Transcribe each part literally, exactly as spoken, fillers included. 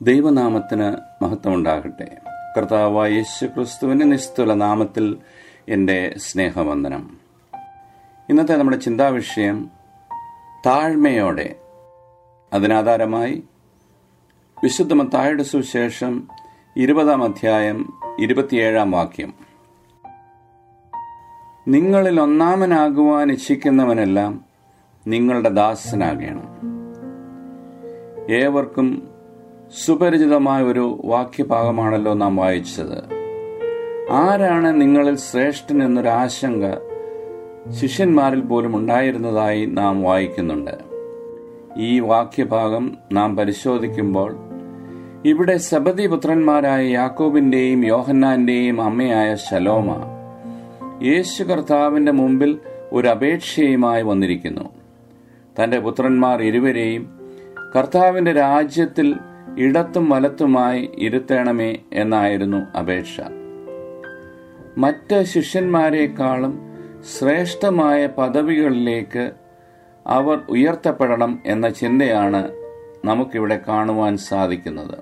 ദൈവനാമത്തിന് മഹത്വമുണ്ടാകട്ടെ. കർത്താവായ യേശു ക്രിസ്തുവിന്റെ നിസ്തുല നാമത്തിൽ എൻ്റെ സ്നേഹവന്ദനം. ഇന്നത്തെ നമ്മുടെ ചിന്താവിഷയം താഴ്മയോടെ. അതിനാധാരമായി വിശുദ്ധ മത്തായിയുടെ സുവിശേഷം ഇരുപതാം അധ്യായം ഇരുപത്തിയേഴാം വാക്യം: നിങ്ങളിൽ ഒന്നാമനാകുവാൻ ഇച്ഛിക്കുന്നവനെല്ലാം നിങ്ങളുടെ ദാസനാകണം. ഏവർക്കും സുപരിചിതമായ ഒരു വാക്യഭാഗമാണല്ലോ നാം വായിച്ചത്. ആരാണ് നിങ്ങളിൽ ശ്രേഷ്ഠൻ എന്നൊരു ആശങ്ക ശിഷ്യന്മാരിൽ പോലും ഉണ്ടായിരുന്നതായി നാം വായിക്കുന്നുണ്ട്. ഈ വാക്യഭാഗം നാം പരിശോധിക്കുമ്പോൾ ഇവിടെ സെബദി പുത്രന്മാരായ യാക്കോബിന്റെയും യോഹന്നാന്റെയും അമ്മയായ ശലോമ യേശു കർത്താവിന്റെ മുമ്പിൽ ഒരു അപേക്ഷയുമായി വന്നിരിക്കുന്നു. തന്റെ പുത്രന്മാർ ഇരുവരെയും കർത്താവിന്റെ രാജ്യത്തിൽ ഇടത്തും വലത്തുമായി ഇരുത്തണമേ എന്നായിരുന്നു അപേക്ഷ. മറ്റ് ശിഷ്യന്മാരെക്കാളും ശ്രേഷ്ഠമായ പദവികളിലേക്ക് അവർ ഉയർത്തപ്പെടണം എന്ന ചിന്തയാണ് നമുക്കിവിടെ കാണുവാൻ സാധിക്കുന്നത്.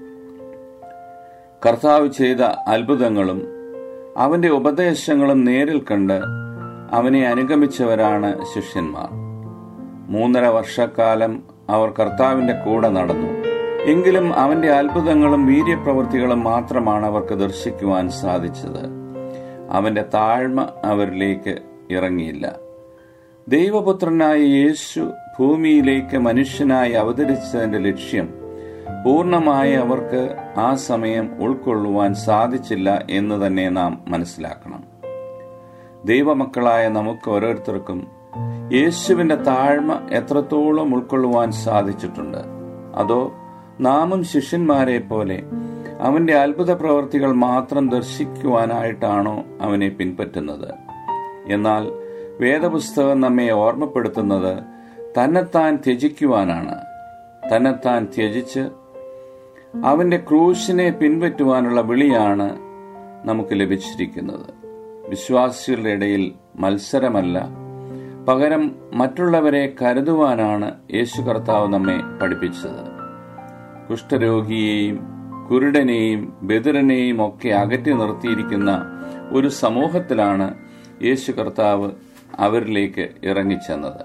കർത്താവ് ചെയ്ത അത്ഭുതങ്ങളും അവന്റെ ഉപദേശങ്ങളും നേരിൽ കണ്ട് അവനെ അനുഗമിച്ചവരാണ് ശിഷ്യന്മാർ. മൂന്നര വർഷക്കാലം അവർ കർത്താവിന്റെ കൂടെ നടന്നു. എങ്കിലും അവന്റെ അത്ഭുതങ്ങളും വീര്യപ്രവൃത്തികളും മാത്രമാണ് അവർക്ക് ദർശിക്കുവാൻ സാധിച്ചത്. അവന്റെ താഴ്മ അവരിലേക്ക് ഇറങ്ങിയില്ല. ദൈവപുത്രനായ യേശു ഭൂമിയിലേക്ക് മനുഷ്യനായി അവതരിച്ചതിന്റെ ലക്ഷ്യം പൂർണ്ണമായി അവർക്ക് ആ സമയം ഉൾക്കൊള്ളുവാൻ സാധിച്ചില്ല എന്ന് തന്നെ നാം മനസ്സിലാക്കണം. ദൈവമക്കളായ നമുക്ക് ഓരോരുത്തർക്കും യേശുവിന്റെ താഴ്മ എത്രത്തോളം ഉൾക്കൊള്ളുവാൻ സാധിച്ചിട്ടുണ്ട്? അതോ നാമും ശിഷ്യന്മാരെ പോലെ അവന്റെ അത്ഭുത പ്രവൃത്തികൾ മാത്രം ദർശിക്കുവാനായിട്ടാണോ അവനെ പിൻപറ്റുന്നത്? എന്നാൽ വേദപുസ്തകം നമ്മെ ഓർമ്മപ്പെടുത്തുന്നത് തന്നെത്താൻ ത്യജിക്കുവാനാണ്. തന്നെത്താൻ ത്യജിച്ച് അവന്റെ ക്രൂശിനെ പിൻപറ്റുവാനുള്ള വിളിയാണ് നമുക്ക് ലഭിച്ചിരിക്കുന്നത്. വിശ്വാസികളുടെ ഇടയിൽ മത്സരമല്ല, പകരം മറ്റുള്ളവരെ കരുതുവാനാണ് യേശു കർത്താവ് നമ്മെ പഠിപ്പിച്ചത്. കുഷ്ഠരോഗിയെയും കുരുടനെയും ബധിരനെയും ഒക്കെ അകറ്റി നിർത്തിയിരിക്കുന്ന ഒരു സമൂഹത്തിലാണ് യേശു കർത്താവ് അവരിലേക്ക് ഇറങ്ങിച്ചെന്നത്.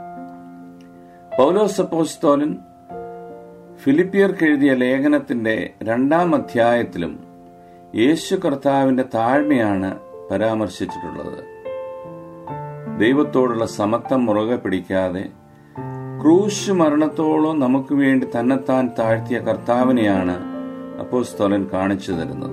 പൗലോസ് അപ്പോസ്തലൻ ഫിലിപ്പിയർക്ക് എഴുതിയ ലേഖനത്തിന്റെ രണ്ടാം അധ്യായത്തിലും യേശു കർത്താവിന്റെ താഴ്മയാണ് പരാമർശിച്ചിട്ടുള്ളത്. ദൈവത്തോടുള്ള സമത്വം മുറുകെ പിടിക്കാതെ ക്രൂശ് മരണത്തോളം നമുക്ക് വേണ്ടി തന്നെത്താൻ താഴ്ത്തിയ കർത്താവിനെയാണ് അപ്പോസ്തലൻ കാണിച്ചു തരുന്നത്.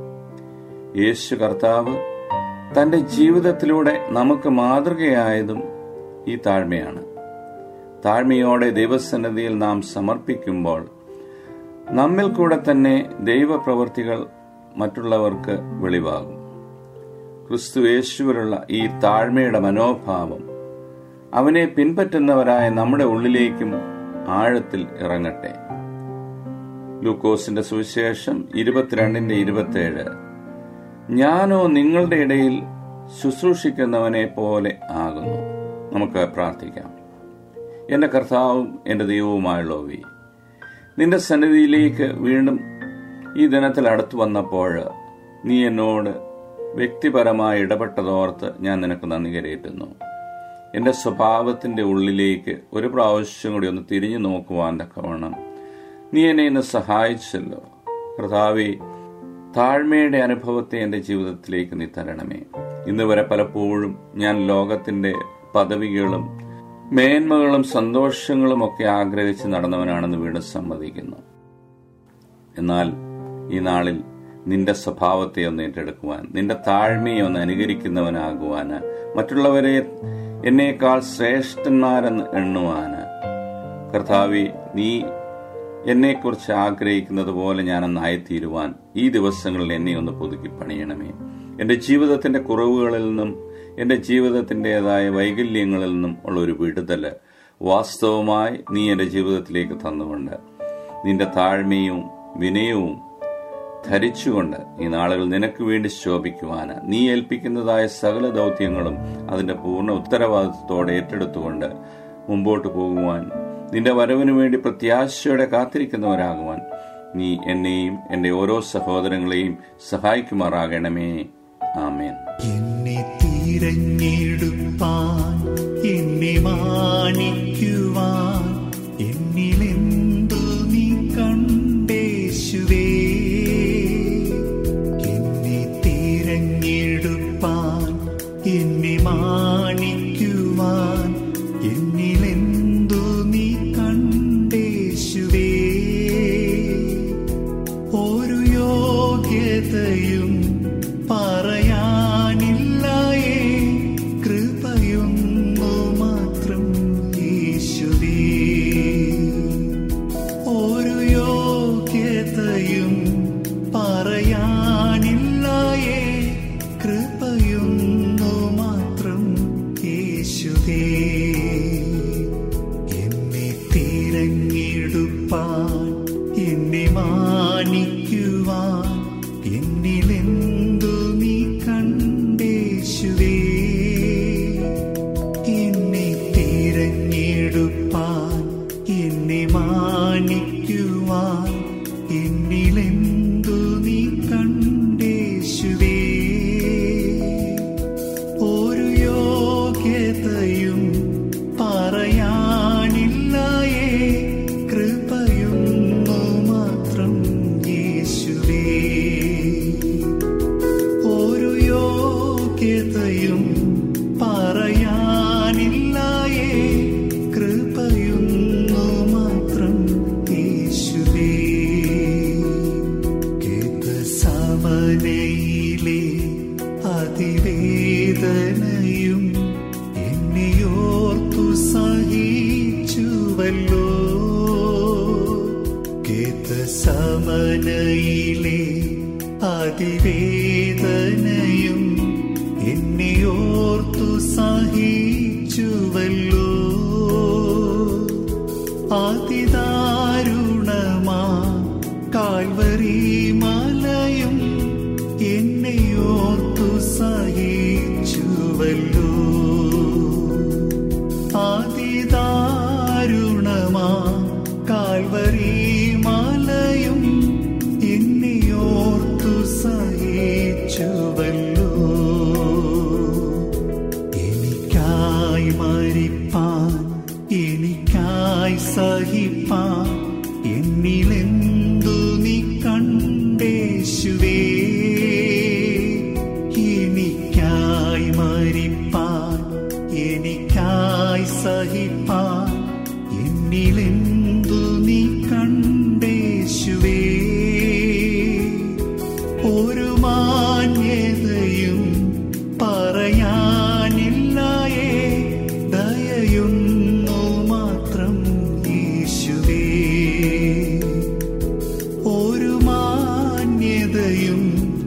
യേശു കർത്താവ് തന്റെ ജീവിതത്തിലൂടെ നമുക്ക് മാതൃകയായതും ഈ താഴ്മയാണ്. താഴ്മയോടെ ദൈവസന്നിധിയിൽ നാം സമർപ്പിക്കുമ്പോൾ നമ്മിൽ കൂടെ തന്നെ ദൈവപ്രവൃത്തികൾ മറ്റുള്ളവർക്ക് വെളിവാകും. ക്രിസ്തു യേശുവിലുള്ള ഈ താഴ്മയുടെ മനോഭാവം അവനെ പിൻപറ്റുന്നവരായ നമ്മുടെ ഉള്ളിലേക്കും ആഴത്തിൽ ഇറങ്ങട്ടെ. ലൂക്കോസിന്റെ സുവിശേഷം ഇരുപത്തിരണ്ടിന്റെ ഇരുപത്തിയേഴ്: ഞാനോ നിങ്ങളുടെ ഇടയിൽ ശുശ്രൂഷിക്കുന്നവനെ പോലെ ആകുന്നു. നമുക്ക് പ്രാർത്ഥിക്കാം. എന്റെ കർത്താവും എന്റെ ദൈവവുമായുള്ളവേ, നിന്റെ സന്നിധിയിലേക്ക് വീണ്ടും ഈ ദിനത്തിൽ അടുത്തു വന്നപ്പോൾ നീ എന്നോട് വ്യക്തിപരമായി ഇടപെട്ടതോർത്ത് ഞാൻ നിനക്ക് നന്ദി കരയേറ്റുന്നു. എന്റെ സ്വഭാവത്തിന്റെ ഉള്ളിലേക്ക് ഒരു പ്രാവശ്യം കൂടി ഒന്ന് തിരിഞ്ഞു നോക്കുവാൻ തക്കവണ്ണം നീ എന്നെ ഇന്ന് സഹായിച്ചല്ലോ. കർത്താവേ, താഴ്മയുടെ അനുഭവത്തെ എന്റെ ജീവിതത്തിലേക്ക് നീ തരണമേ. ഇന്ന് വരെ പലപ്പോഴും ഞാൻ ലോകത്തിന്റെ പദവികളും മേന്മകളും സന്തോഷങ്ങളും ഒക്കെ ആഗ്രഹിച്ച് നടന്നവനാണെന്ന് വീണ്ടും സമ്മതിക്കുന്നു. എന്നാൽ ഈ നാളിൽ നിന്റെ സ്വഭാവത്തെ ഒന്ന് ഏറ്റെടുക്കുവാൻ, നിന്റെ താഴ്മയെ ഒന്ന് അനുകരിക്കുന്നവനാകുവാന്, മറ്റുള്ളവരെ എന്നേക്കാൾ ശ്രേഷ്ഠന്മാരെന്ന് എണ്ണുവാന്, കർത്താവേ, നീ എന്നെക്കുറിച്ച് ആഗ്രഹിക്കുന്നത് പോലെ ഞാനൊന്നായിത്തീരുവാൻ ഈ ദിവസങ്ങളിൽ എന്നെ ഒന്ന് പുതുക്കി പണിയണമേ. എന്റെ ജീവിതത്തിന്റെ കുറവുകളിൽ നിന്നും എന്റെ ജീവിതത്തിൻ്റെതായ വൈകല്യങ്ങളിൽ നിന്നും ഉള്ള ഒരു വിടുതല് വാസ്തവമായി നീ എന്റെ ജീവിതത്തിലേക്ക് തന്നുകൊണ്ട് നിന്റെ താഴ്മയും വിനയവും ധരിച്ചുകൊണ്ട് ഈ നാളുകൾ നിനക്ക് വേണ്ടി ശോഭിക്കുവാന്, നീ ഏൽപ്പിക്കുന്നതായ സകല ദൗത്യങ്ങളും അതിന്റെ പൂർണ്ണ ഉത്തരവാദിത്വത്തോടെ ഏറ്റെടുത്തുകൊണ്ട് മുമ്പോട്ട് പോകുവാൻ, നിന്റെ വരവിനു വേണ്ടി പ്രത്യാശയോടെ കാത്തിരിക്കുന്നവരാകുവാൻ നീ എന്നെയും എൻ്റെ ഓരോ സഹോദരങ്ങളെയും സഹായിക്കുമാറാകണമേ. ആമേൻ. എന്നെ തിരഞ്ഞെടുപ്പാൻ, എന്നെ മാനിക്കുവാൻ, എന്നിലെന്തു നീ കണ്ടേശുവേ. എന്നെ തിരഞ്ഞെടുപ്പാൻ, എന്നെ മാനിക്കുവാൻ, എന്നിലെന്തു നീ കണ്ടേശുവേ. ഒരു യോഗ്യതയും പറയാനില്ലായേ, കൃപയൊന്നു മാത്രം യേശുവേ. ഒരു യോഗ്യതയും പറയാനില്ലായേ, കൃപയൊന്നു മാത്രം യേശുവേ. എന്നെ തിരഞ്ഞെടുപ്പാൻ, എന്നെ മാനിക്കുവാൻ, എന്നിലെന്തു നീ കണ്ടേശുവേ. എന്നെ തിരഞ്ഞെടുപ്പാൻ, എന്നെ മാനിക്കുവാൻ, എന്നിലെന്തു നീ കണ്ടേശുവേ. ഒരു യോഗ്യതയും പറയാനില്ലായേ, കൃപയൊന്നു മാത്രം യേശുവേ. ഒരു യോഗ്യതയും പറയാനില്ലായേ, കൃപയൊന്നു മാത്രം യേശുവേ. ഗെത്സമനയിലെ അതിവേദനയും എന്നെയോർത്തു സഹിച്ചുവല്ലോ. ഗെത്സമനയിലെ അതിവേദനയും എന്നെയോർത്തു സഹിച്ചുവല്ലോ. അതിദാരുണമാ കാൽവരി മലയും എന്നെയോർത്തു സഹിച്ചുവല്ലോ. അതിദാരുണമാ കാൽവരി മലയും എന്നെയോർത്തു സഹിച്ചുവല്ലോ. എനിക്കായി മരിപ്പാൻ, എനിക്കായി സഹിപ്പാൻ, എന്നിലെന്തു നീ കണ്ടേശുവേ. എനിക്കായി മരിപ്പാൻ, എനിക്കായി സഹിപ്പാൻ, എന്നിലെന്തു നീ കണ്ടേശുവേ. ഒരു മാന്യതയും പറയാനില്ലായേ, ദയയൊന്നു മാത്രം യേശുവേ. ഒരു മാന്യതയും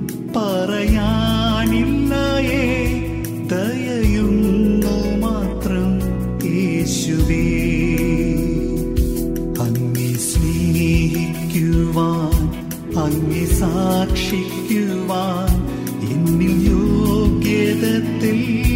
പറയാനില്ലായേ, ദയയൊന്നു മാത്രം യേശുവേ. അങ്ങേ സ്നേഹിക്കുവാൻ, അങ്ങേ സാക്ഷിക്കുവാൻ എന്നിൽ യോഗ്യതത്തിൽ